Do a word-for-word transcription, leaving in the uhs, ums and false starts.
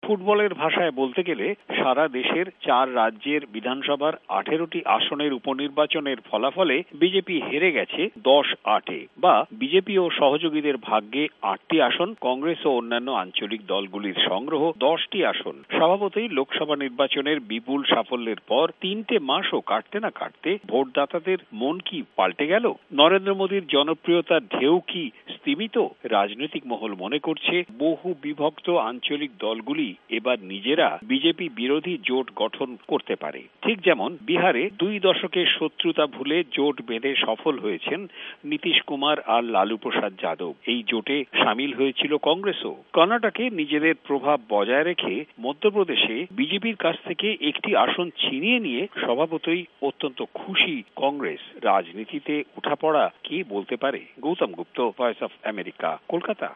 ফুটবলের ভাষায় বলতে গেলে সারা দেশের চার রাজ্যের বিধানসভার আঠেরোটি আসনের উপনির্বাচনের ফলাফলে বিজেপি হেরে গেছে দশ আটে, বা বিজেপি ও সহযোগীদের ভাগ্যে আটটি আসন, কংগ্রেস ও অন্যান্য আঞ্চলিক দলগুলির সংগ্রহ দশটি আসন। স্বভাবতই লোকসভা নির্বাচনের বিপুল সাফল্যের পর তিনটে মাসও কাটতে না কাটতে ভোটদাতাদের মন কি পাল্টে গেল? নরেন্দ্র মোদীর জনপ্রিয়তার ঢেউ কি স্তিমিত? রাজনৈতিক মহল মনে করছে বহু বিভক্ত আঞ্চলিক দলগুলি এবার নিজেরা বিজেপি বিরোধী জোট গঠন করতে পারে। ঠিক যেমন বিহারে দুই দশকের শত্রুতা ভুলে জোট বেঁধে সফল হয়েছেন নীতিশ কুমার আর লালু প্রসাদ যাদব। এই জোটে সামিল হয়েছিল কংগ্রেসও। কর্ণাটকে নিজেদের প্রভাব বজায় রেখে মধ্যপ্রদেশে বিজেপির কাছ থেকে একটি আসন ছিনিয়ে নিয়ে স্বভাবতই অত্যন্ত খুশি কংগ্রেস। রাজনীতিতে উঠাপড়া কে বলতে পারে? Gautam Gupta, voice of America, Kolkata.